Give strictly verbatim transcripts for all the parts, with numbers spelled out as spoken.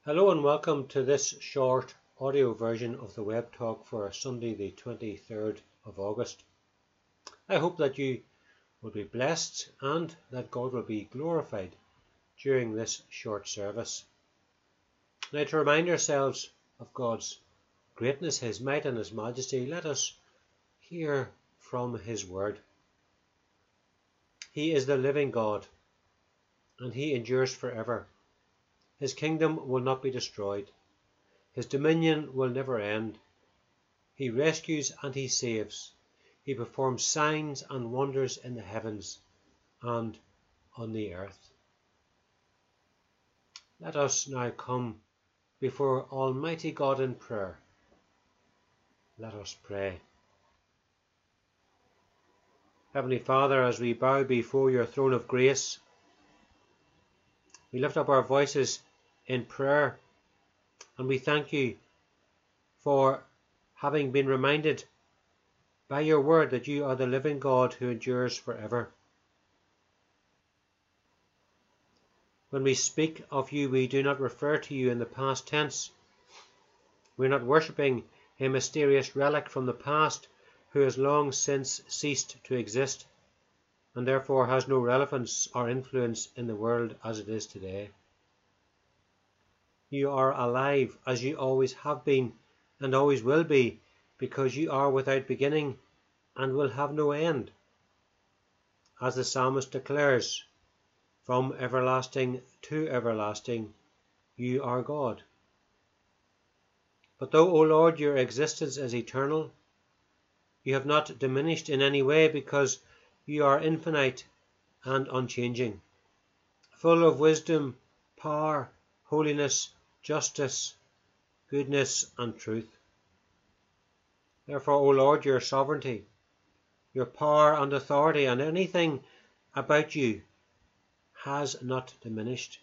Hello and welcome to this short audio version of the web talk for Sunday the twenty-third of August. I hope that you will be blessed and that God will be glorified during this short service. Now, to remind ourselves of God's greatness, His might and His majesty, let us hear from His word. He is the living God and He endures forever. His kingdom will not be destroyed. His dominion will never end. He rescues and He saves. He performs signs and wonders in the heavens and on the earth. Let us now come before Almighty God in prayer. Let us pray. Heavenly Father, as we bow before your throne of grace, we lift up our voices in prayer and we thank you for having been reminded by your word that you are the living God who endures forever. When we speak of you, we do not refer to you in the past tense. We are not worshipping a mysterious relic from the past who has long since ceased to exist and therefore has no relevance or influence in the world as it is today. You are alive as you always have been and always will be, because you are without beginning and will have no end. As the psalmist declares, from everlasting to everlasting, you are God. But though, O Lord, your existence is eternal, you have not diminished in any way, because you are infinite and unchanging, full of wisdom, power, holiness, justice, goodness and truth. Therefore, O Lord, your sovereignty, your power and authority and anything about you has not diminished.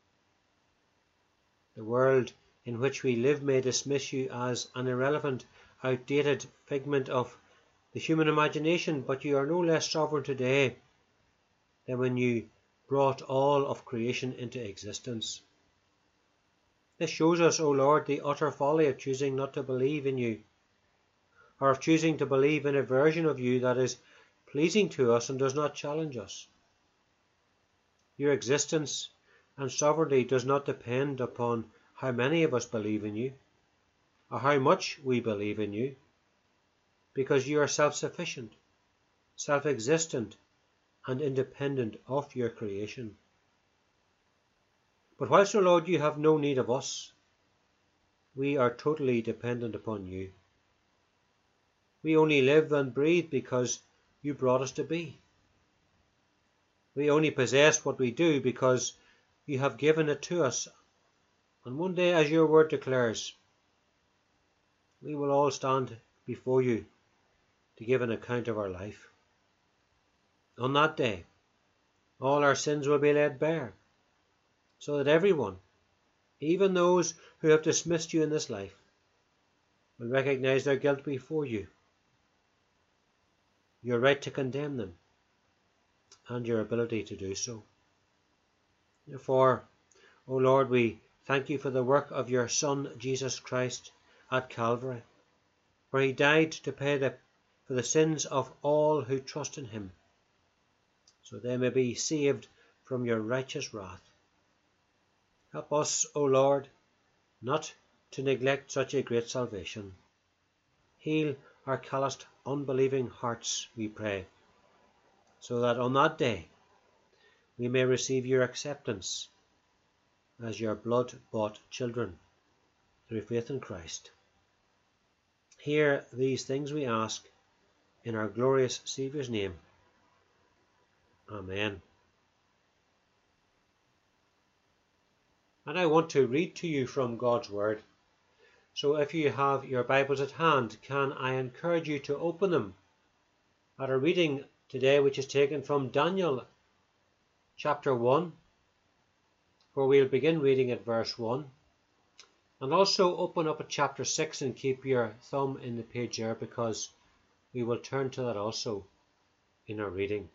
The world in which we live may dismiss you as an irrelevant, outdated figment of the human imagination, but you are no less sovereign today than when you brought all of creation into existence. This shows us, O Lord, the utter folly of choosing not to believe in you, or of choosing to believe in a version of you that is pleasing to us and does not challenge us. Your existence and sovereignty does not depend upon how many of us believe in you, or how much we believe in you, because you are self-sufficient, self-existent, and independent of your creation. But whilst, O Lord, you have no need of us, we are totally dependent upon you. We only live and breathe because you brought us to be. We only possess what we do because you have given it to us. And one day, as your word declares, we will all stand before you to give an account of our life. On that day, all our sins will be laid bare, so that everyone, even those who have dismissed you in this life, will recognize their guilt before you, your right to condemn them, and your ability to do so. Therefore, O Lord, we thank you for the work of your Son, Jesus Christ, at Calvary, where he died to pay the, for the sins of all who trust in him, so they may be saved from your righteous wrath. Help us, O Lord, not to neglect such a great salvation. Heal our calloused, unbelieving hearts, we pray, so that on that day we may receive your acceptance as your blood-bought children through faith in Christ. Hear these things we ask in our glorious Saviour's name. Amen. And I want to read to you from God's Word. So if you have your Bibles at hand, can I encourage you to open them at a reading today which is taken from Daniel chapter one, where we'll begin reading at verse one. And also open up at chapter six and keep your thumb in the page there, because we will turn to that also in our reading.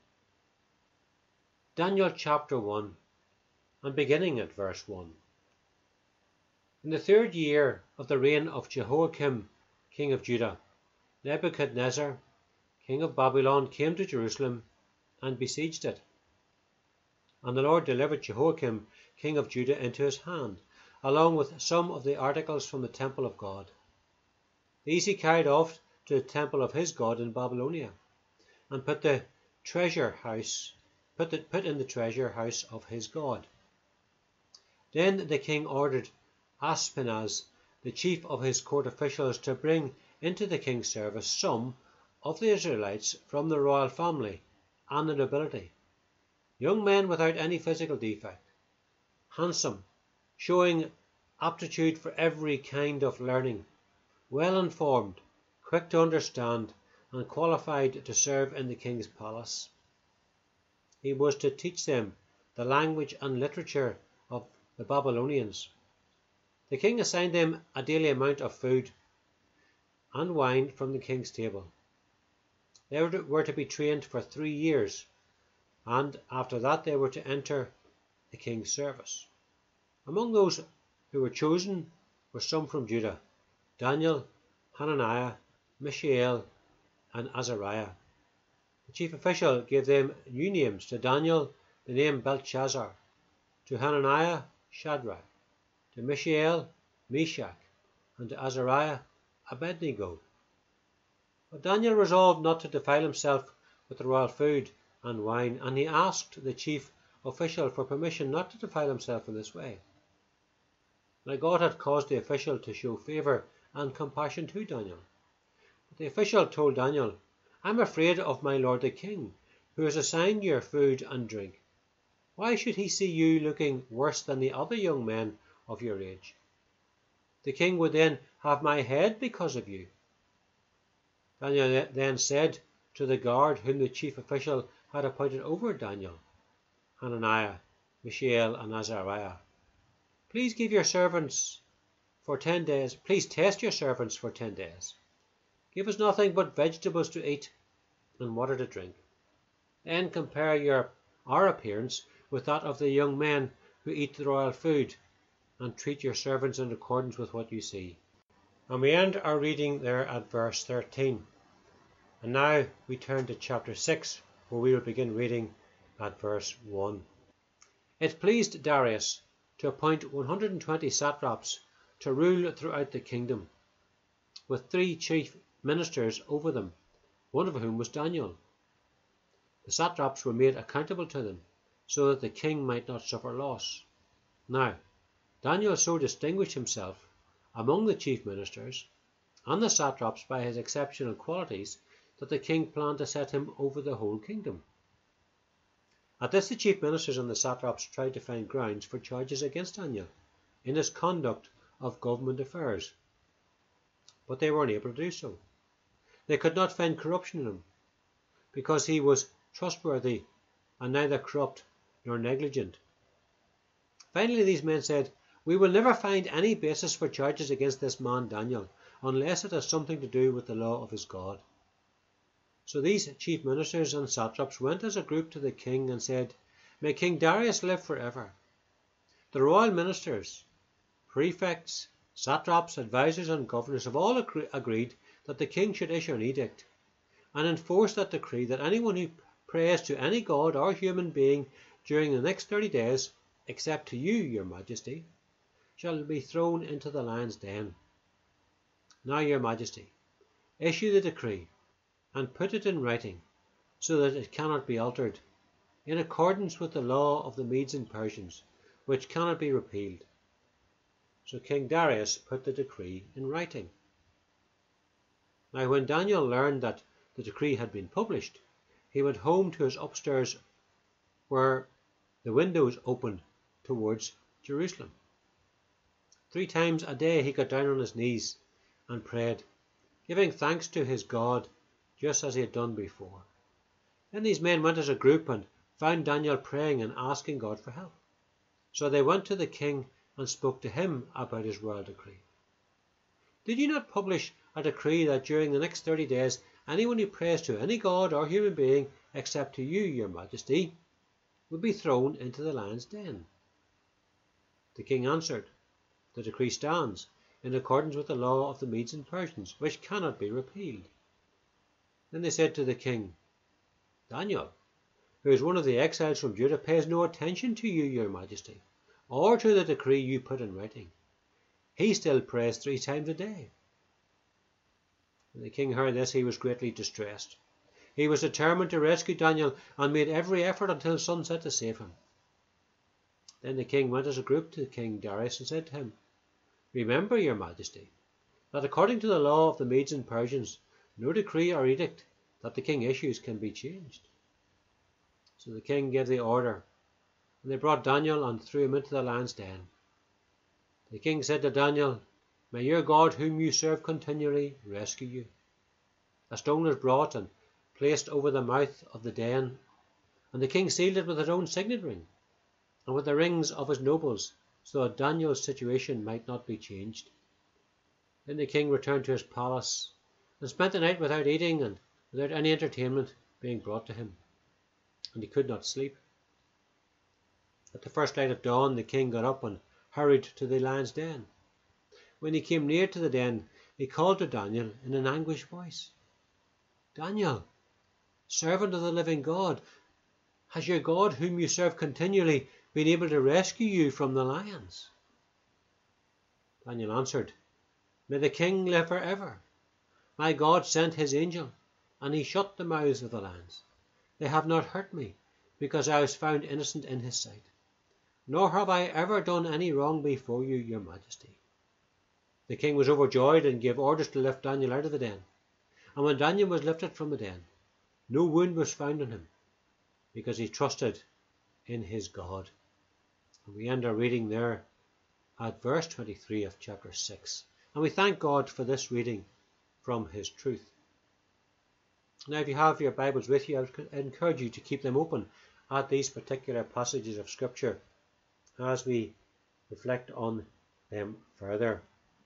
Daniel chapter one, and beginning at verse one. In the third year of the reign of Jehoiakim, king of Judah, Nebuchadnezzar, king of Babylon, came to Jerusalem and besieged it. And the Lord delivered Jehoiakim, king of Judah, into his hand, along with some of the articles from the temple of God. These he carried off to the temple of his God in Babylonia, and put the treasure house, put, the, put in the treasure house of his God. Then the king ordered Ashpenaz, the chief of his court officials, to bring into the king's service some of the Israelites from the royal family and the nobility, young men without any physical defect, handsome, showing aptitude for every kind of learning, well informed, quick to understand, and qualified to serve in the king's palace. He was to teach them the language and literature of the Babylonians. The king assigned them a daily amount of food and wine from the king's table. They were to be trained for three years, and after that they were to enter the king's service. Among those who were chosen were some from Judah: Daniel, Hananiah, Mishael, and Azariah. The chief official gave them new names: to Daniel the name Belshazzar, to Hananiah Shadrach, to Mishael Meshach, and to Azariah Abednego. But Daniel resolved not to defile himself with the royal food and wine, and he asked the chief official for permission not to defile himself in this way. Now God had caused the official to show favour and compassion to Daniel. But the official told Daniel, "I am afraid of my lord the king, who has assigned your food and drink. Why should he see you looking worse than the other young men of your age? The king would then have my head because of you." Daniel then said to the guard whom the chief official had appointed over Daniel, Hananiah, Mishael, and Azariah, Please give your servants for ten days. Please test your servants for ten days. Give us nothing but vegetables to eat and water to drink. Then compare your our appearance with that of the young men who eat the royal food, and treat your servants in accordance with what you see. And we end our reading there at verse thirteen. And now we turn to chapter six, where we will begin reading at verse one. It pleased Darius to appoint one hundred twenty satraps to rule throughout the kingdom, with three chief ministers over them, one of whom was Daniel. The satraps were made accountable to them, so that the king might not suffer loss. Now, Daniel so distinguished himself among the chief ministers and the satraps by his exceptional qualities that the king planned to set him over the whole kingdom. At this, the chief ministers and the satraps tried to find grounds for charges against Daniel in his conduct of government affairs, but they were unable to do so. They could not find corruption in him, because he was trustworthy and neither corrupt nor negligent. Finally, these men said, "We will never find any basis for charges against this man Daniel, unless it has something to do with the law of his God." So these chief ministers and satraps went as a group to the king and said, "May King Darius live forever." The royal ministers, prefects, satraps, advisors, and governors have all agree- agreed that the king should issue an edict and enforce that decree that anyone who prays to any god or human being during the next thirty days, except to you, your majesty, shall be thrown into the lion's den. Now, your majesty, issue the decree and put it in writing, so that it cannot be altered, in accordance with the law of the Medes and Persians, which cannot be repealed. So King Darius put the decree in writing. Now when Daniel learned that the decree had been published, he went home to his upstairs, where the windows opened towards Jerusalem. Three times a day he got down on his knees and prayed, giving thanks to his God, just as he had done before. Then these men went as a group and found Daniel praying and asking God for help. So they went to the king and spoke to him about his royal decree. "Did you not publish a decree that during the next thirty days anyone who prays to any god or human being except to you, your majesty, would be thrown into the lion's den?" The king answered, The decree stands in accordance with the law of the Medes and Persians, which cannot be repealed. Then they said to the king, Daniel, who is one of the exiles from Judah, pays no attention to you, your majesty, or to the decree you put in writing. He still prays three times a day. When the king heard this, he was greatly distressed. He was determined to rescue Daniel and made every effort until sunset to save him. Then the king went as a group to King Darius and said to him, Remember, your majesty, that according to the law of the Medes and Persians, no decree or edict that the king issues can be changed. So the king gave the order, and they brought Daniel and threw him into the lion's den. The king said to Daniel, May your God, whom you serve continually, rescue you. A stone was brought and placed over the mouth of the den, and the king sealed it with his own signet ring, and with the rings of his nobles, so that Daniel's situation might not be changed. Then the king returned to his palace, and spent the night without eating and without any entertainment being brought to him, and he could not sleep. At the first light of dawn, the king got up and hurried to the lion's den. When he came near to the den, he called to Daniel in an anguished voice, Daniel, servant of the living God, has your God, whom you serve continually, been able to rescue you from the lions? Daniel answered, May the king live forever. My God sent his angel, and he shut the mouths of the lions. They have not hurt me, because I was found innocent in his sight. Nor have I ever done any wrong before you, your majesty. The king was overjoyed and gave orders to lift Daniel out of the den. And when Daniel was lifted from the den, no wound was found on him, because he trusted in his God. And we end our reading there at verse twenty-three of chapter six. And we thank God for this reading from his truth. Now, if you have your Bibles with you, I would encourage you to keep them open at these particular passages of Scripture as we reflect on them further.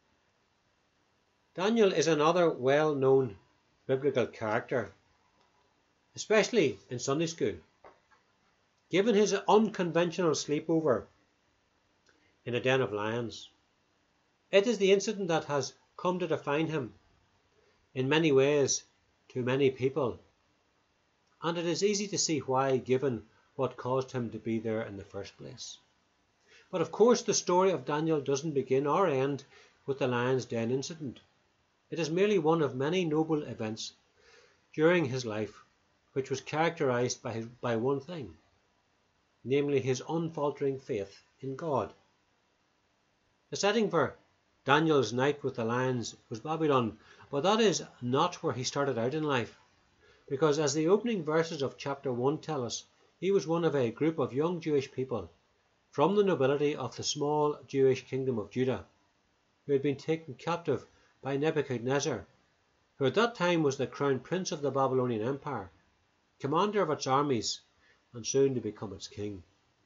Daniel is another well-known biblical character, especially in Sunday school. Given his unconventional sleepover in a den of lions, it is the incident that has come to define him in many ways to many people, and it is easy to see why, given what caused him to be there in the first place. But of course, the story of Daniel doesn't begin or end with the lion's den incident. It is merely one of many noble events during his life, which was characterized by, his, by one thing, namely his unfaltering faith in God. The setting for Daniel's night with the lions was Babylon, but that is not where he started out in life, because as the opening verses of chapter one tell us, he was one of a group of young Jewish people from the nobility of the small Jewish kingdom of Judah, who had been taken captive by Nebuchadnezzar, who at that time was the crown prince of the Babylonian Empire, commander of its armies, and soon to become its king.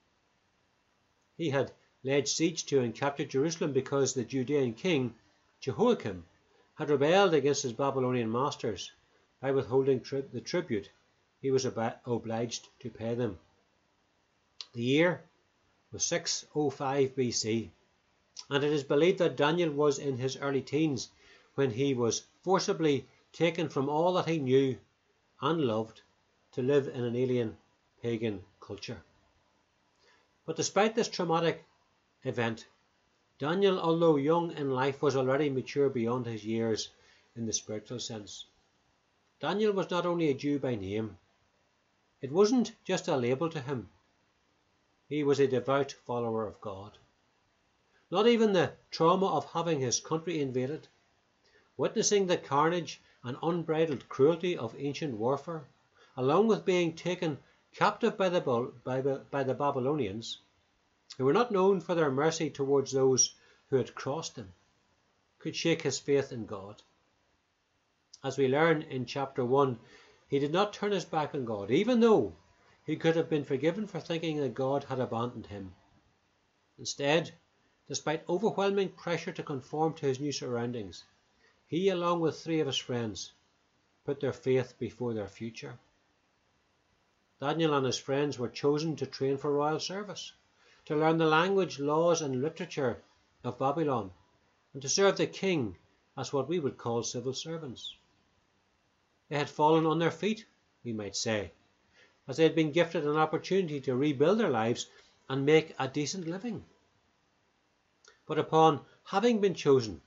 He had laid siege to and captured Jerusalem because the Judean king, Jehoiakim, had rebelled against his Babylonian masters by withholding tri- the tribute he was ob- obliged to pay them. The year was six oh five B C, and it is believed that Daniel was in his early teens when he was forcibly taken from all that he knew and loved to live in an alien pagan culture. But despite this traumatic event, Daniel, although young in life, was already mature beyond his years in the spiritual sense. Daniel was not only a Jew by name. It wasn't just a label to him. He was a devout follower of God. Not even the trauma of having his country invaded, witnessing the carnage and unbridled cruelty of ancient warfare, along with being taken captive by the, by, by the Babylonians, who were not known for their mercy towards those who had crossed them, could shake his faith in God. As we learn in chapter one, he did not turn his back on God, even though he could have been forgiven for thinking that God had abandoned him. Instead, despite overwhelming pressure to conform to his new surroundings, he, along with three of his friends, put their faith before their future. Daniel and his friends were chosen to train for royal service, to learn the language, laws and literature of Babylon and to serve the king as what we would call civil servants. They had fallen on their feet, we might say, as they had been gifted an opportunity to rebuild their lives and make a decent living. But upon having been chosen,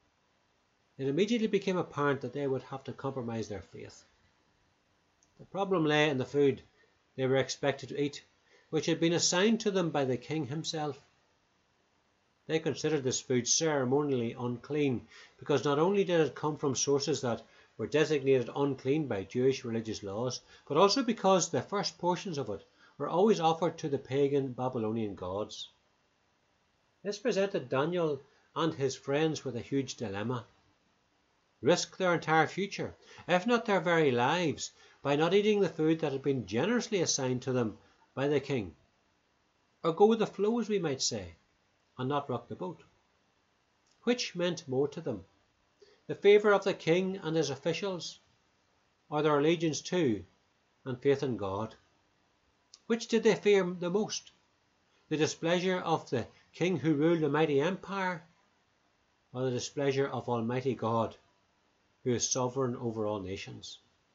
it immediately became apparent that they would have to compromise their faith. The problem lay in the food they were expected to eat, which had been assigned to them by the king himself. They considered this food ceremonially unclean because not only did it come from sources that were designated unclean by Jewish religious laws, but also because the first portions of it were always offered to the pagan Babylonian gods. This presented Daniel and his friends with a huge dilemma: risk their entire future, if not their very lives, by not eating the food that had been generously assigned to them by the king, or go with the flow, as we might say, and not rock the boat. Which meant more to them, the favour of the king and his officials, or their allegiance to and faith in God? Which did they fear the most, the displeasure of the king who ruled a mighty empire, or the displeasure of Almighty God, who is sovereign over all nations?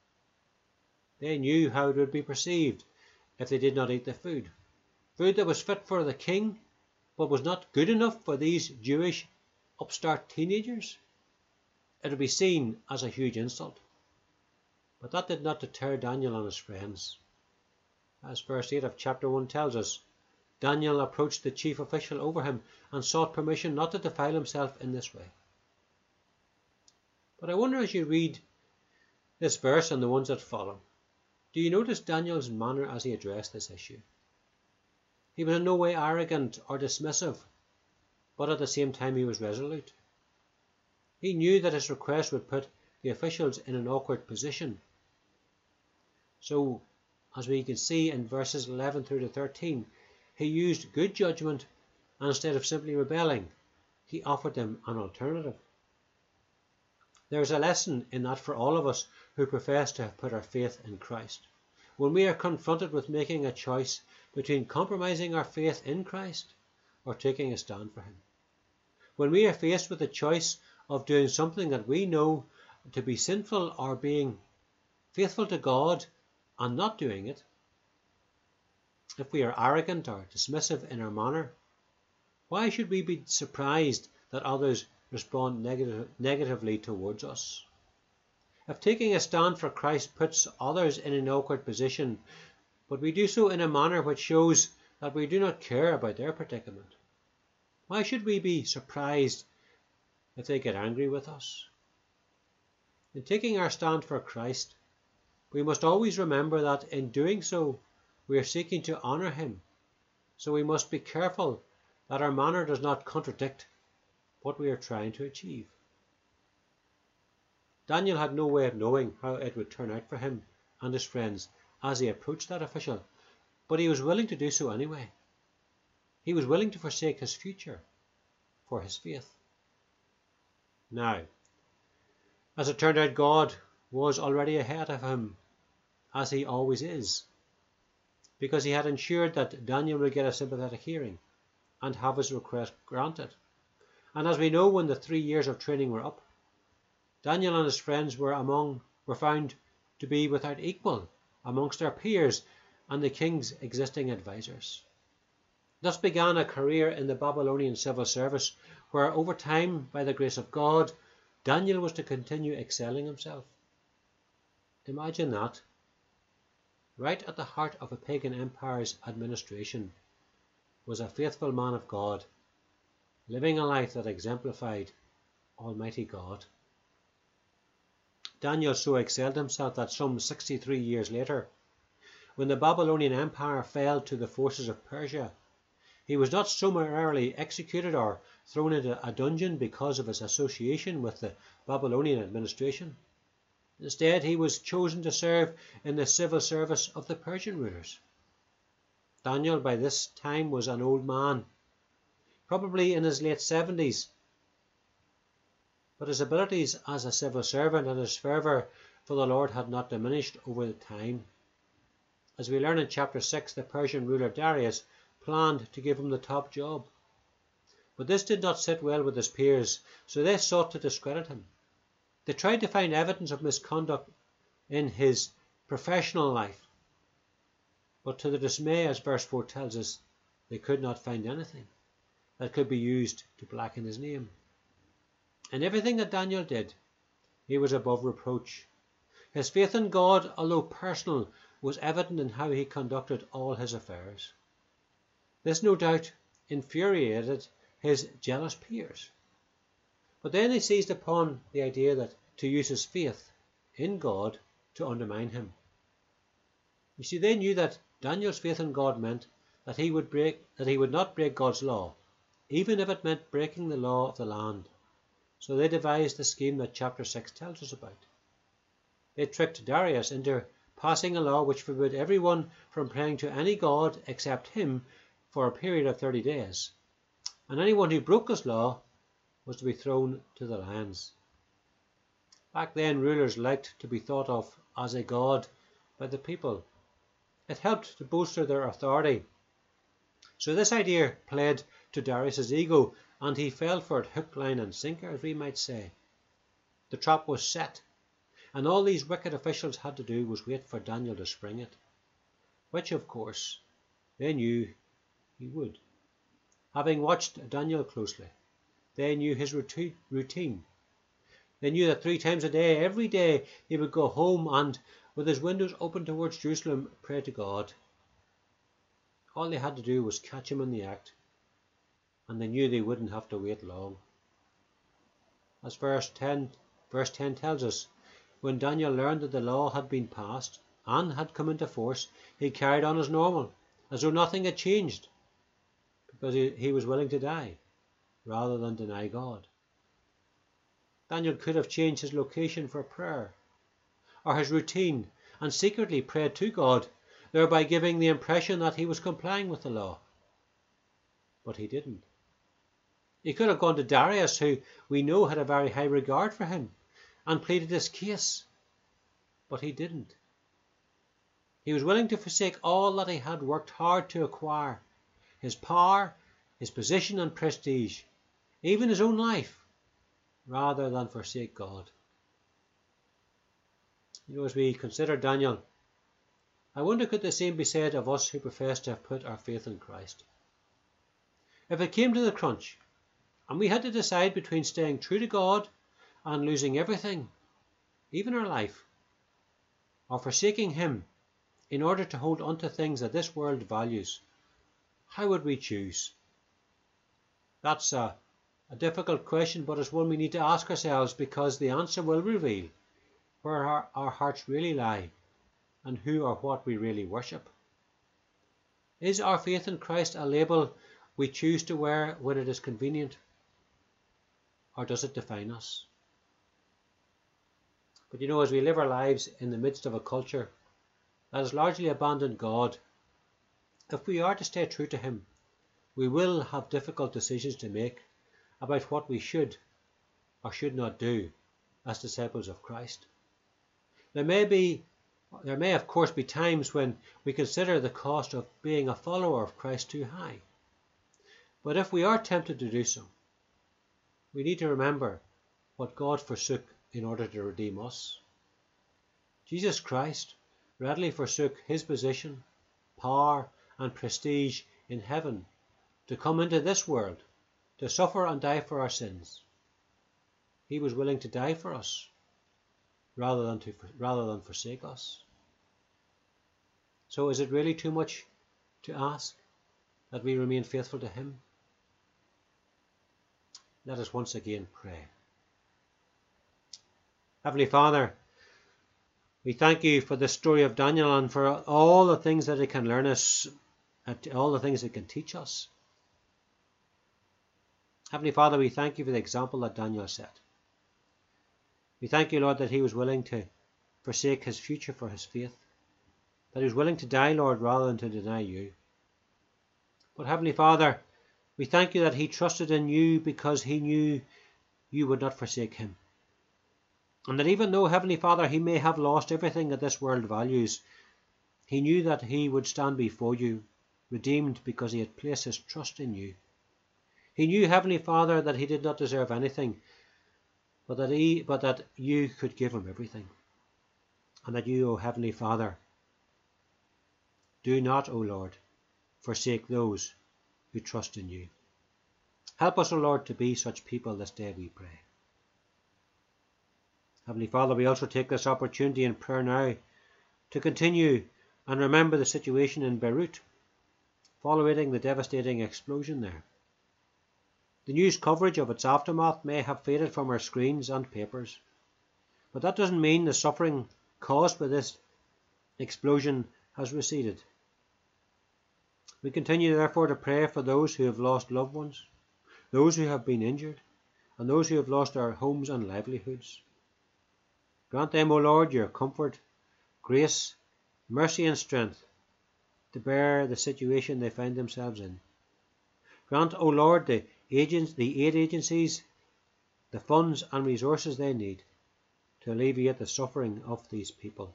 They knew how it would be perceived if they did not eat the food, food that was fit for the king, but was not good enough for these Jewish upstart teenagers. It would be seen as a huge insult. But that did not deter Daniel and his friends. As verse eight of chapter one tells us, Daniel approached the chief official over him and sought permission not to defile himself in this way. But I wonder, as you read this verse and the ones that follow, do you notice Daniel's manner as he addressed this issue? He was in no way arrogant or dismissive, but at the same time he was resolute. He knew that his request would put the officials in an awkward position. So, as we can see in verses eleven through to thirteen, he used good judgment, and instead of simply rebelling, he offered them an alternative. There is a lesson in that for all of us who profess to have put our faith in Christ. When we are confronted with making a choice between compromising our faith in Christ or taking a stand for him. When we are faced with the choice of doing something that we know to be sinful or being faithful to God and not doing it, if we are arrogant or dismissive in our manner, why should we be surprised that others respond negative, negatively towards us? If taking a stand for Christ puts others in an awkward position, but we do so in a manner which shows that we do not care about their predicament, why should we be surprised if they get angry with us? In taking our stand for Christ, we must always remember that in doing so, we are seeking to honour him. So we must be careful that our manner does not contradict what we are trying to achieve. Daniel had no way of knowing how it would turn out for him and his friends as he approached that official, but he was willing to do so anyway. He was willing to forsake his future for his faith. Now, as it turned out, God was already ahead of him, as he always is, because he had ensured that Daniel would get a sympathetic hearing and have his request granted. And as we know, when the three years of training were up, Daniel and his friends were among were found to be without equal amongst their peers and the king's existing advisors. Thus began a career in the Babylonian civil service, where over time, by the grace of God, Daniel was to continue excelling himself. Imagine that. Right at the heart of a pagan empire's administration was a faithful man of God, living a life that exemplified Almighty God. Daniel so excelled himself that some sixty-three years later, when the Babylonian Empire fell to the forces of Persia, he was not summarily executed or thrown into a dungeon because of his association with the Babylonian administration. Instead, he was chosen to serve in the civil service of the Persian rulers. Daniel by this time was an old man, probably in his late seventies, but his abilities as a civil servant and his fervour for the Lord had not diminished over the time. As we learn in chapter six, the Persian ruler Darius planned to give him the top job. But this did not sit well with his peers, so they sought to discredit him. They tried to find evidence of misconduct in his professional life, but to their dismay, as verse four tells us, they could not find anything that could be used to blacken his name. In everything that Daniel did, he was above reproach. His faith in God, although personal, was evident in how he conducted all his affairs. This no doubt infuriated his jealous peers. But then they seized upon the idea that to use his faith in God to undermine him. You see, they knew that Daniel's faith in God meant that he would break, that he would not break God's law, even if it meant breaking the law of the land. So they devised the scheme that chapter six tells us about. They tricked Darius into passing a law which forbade everyone from praying to any god except him for a period of thirty days. And anyone who broke this law was to be thrown to the lions. Back then, rulers liked to be thought of as a god by the people. It helped to bolster their authority. So this idea played to Darius's ego, and he fell for it hook, line and sinker, as we might say. The trap was set, and all these wicked officials had to do was wait for Daniel to spring it, which of course they knew he would. Having watched Daniel closely, they knew his routine. They knew that three times a day, every day, he would go home and, with his windows open towards Jerusalem, pray to God. All they had to do was catch him in the act, and they knew they wouldn't have to wait long. As verse ten, verse ten tells us, when Daniel learned that the law had been passed and had come into force, he carried on as normal, as though nothing had changed, because he, he was willing to die rather than deny God. Daniel could have changed his location for prayer or his routine and secretly prayed to God, thereby giving the impression that he was complying with the law. But he didn't. He could have gone to Darius, who we know had a very high regard for him, and pleaded his case. But he didn't. He was willing to forsake all that he had worked hard to acquire, his power, his position and prestige, even his own life, rather than forsake God. You know, as we consider Daniel, I wonder could the same be said of us who profess to have put our faith in Christ. If it came to the crunch, and we had to decide between staying true to God and losing everything, even our life, or forsaking Him in order to hold on to things that this world values, how would we choose? That's a, a difficult question, but it's one we need to ask ourselves, because the answer will reveal where our, our hearts really lie and who or what we really worship. Is our faith in Christ a label we choose to wear when it is convenient, or does it define us? But you know, as we live our lives in the midst of a culture that has largely abandoned God, if we are to stay true to Him, we will have difficult decisions to make about what we should or should not do as disciples of Christ. There may be, there may of course be times when we consider the cost of being a follower of Christ too high. But if we are tempted to do so, we need to remember what God forsook in order to redeem us. Jesus Christ readily forsook His position, power and prestige in heaven to come into this world, to suffer and die for our sins. He was willing to die for us rather than to rather than forsake us. So is it really too much to ask that we remain faithful to Him? Let us once again pray. Heavenly Father, we thank You for the story of Daniel and for all the things that it can learn us, all the things it can teach us. Heavenly Father, we thank You for the example that Daniel set. We thank You, Lord, that he was willing to forsake his future for his faith, that he was willing to die, Lord, rather than to deny You. But Heavenly Father, we thank You that he trusted in You because he knew You would not forsake him. And that even though, Heavenly Father, he may have lost everything that this world values, he knew that he would stand before You, redeemed because he had placed his trust in You. He knew, Heavenly Father, that he did not deserve anything, but that he, but that you could give him everything. And that you, O Heavenly Father, do not, O Lord, forsake those who trust in you. Help us, O Lord, to be such people this day, we pray. Heavenly Father, we also take this opportunity in prayer now to continue and remember the situation in Beirut, following the devastating explosion there. The news coverage of its aftermath may have faded from our screens and papers, but that doesn't mean the suffering caused by this explosion has receded. We continue therefore to pray for those who have lost loved ones, those who have been injured, and those who have lost their homes and livelihoods. Grant them, O Lord, your comfort, grace, mercy and strength to bear the situation they find themselves in. Grant, O Lord, the agents, the aid agencies, the funds and resources they need to alleviate the suffering of these people.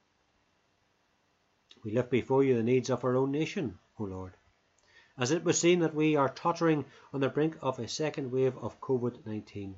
We lift before you the needs of our own nation, O Lord, as it would seem that we are tottering on the brink of a second wave of COVID nineteen.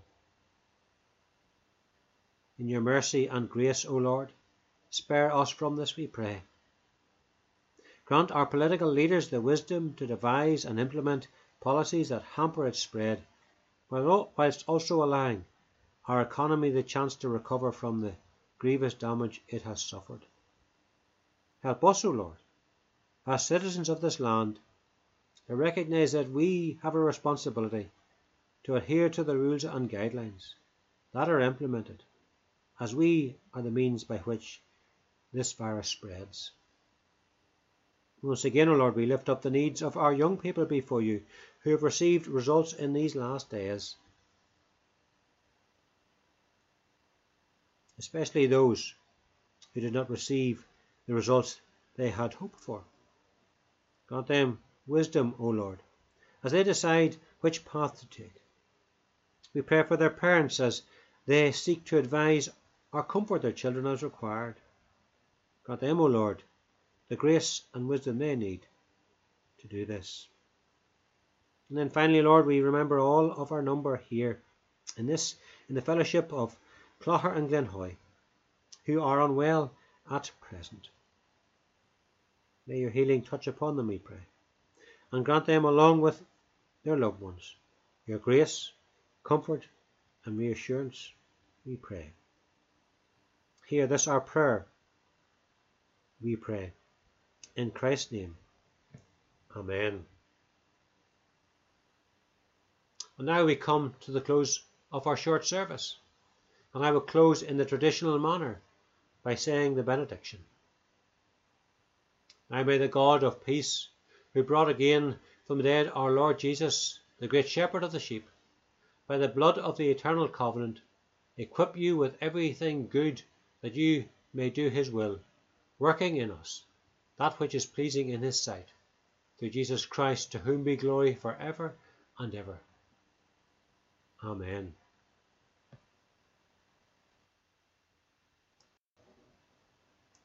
In your mercy and grace, O Lord, spare us from this, we pray. Grant our political leaders the wisdom to devise and implement policies that hamper its spread, whilst also allowing our economy the chance to recover from the grievous damage it has suffered. Help us, O Lord, as citizens of this land, to recognise that we have a responsibility to adhere to the rules and guidelines that are implemented, as we are the means by which this virus spreads. Once again, O Lord, we lift up the needs of our young people before you who have received results in these last days, especially those who did not receive the results they had hoped for. Grant them wisdom, O Lord, as they decide which path to take. We pray for their parents as they seek to advise or comfort their children as required. Grant them, O Lord, the grace and wisdom they need to do this. And then finally, Lord, we remember all of our number here in this, in the fellowship of Clogher and Glenhoy, who are unwell at present. May your healing touch upon them, we pray, and grant them, along with their loved ones, your grace, comfort and reassurance, we pray. Hear this our prayer, we pray. In Christ's name, Amen. And now we come to the close of our short service, and I will close in the traditional manner by saying the benediction. Now may the God of peace, who brought again from the dead our Lord Jesus, the great shepherd of the sheep, by the blood of the eternal covenant, equip you with everything good that you may do his will, working in us that which is pleasing in his sight, through Jesus Christ, to whom be glory for ever and ever. Amen.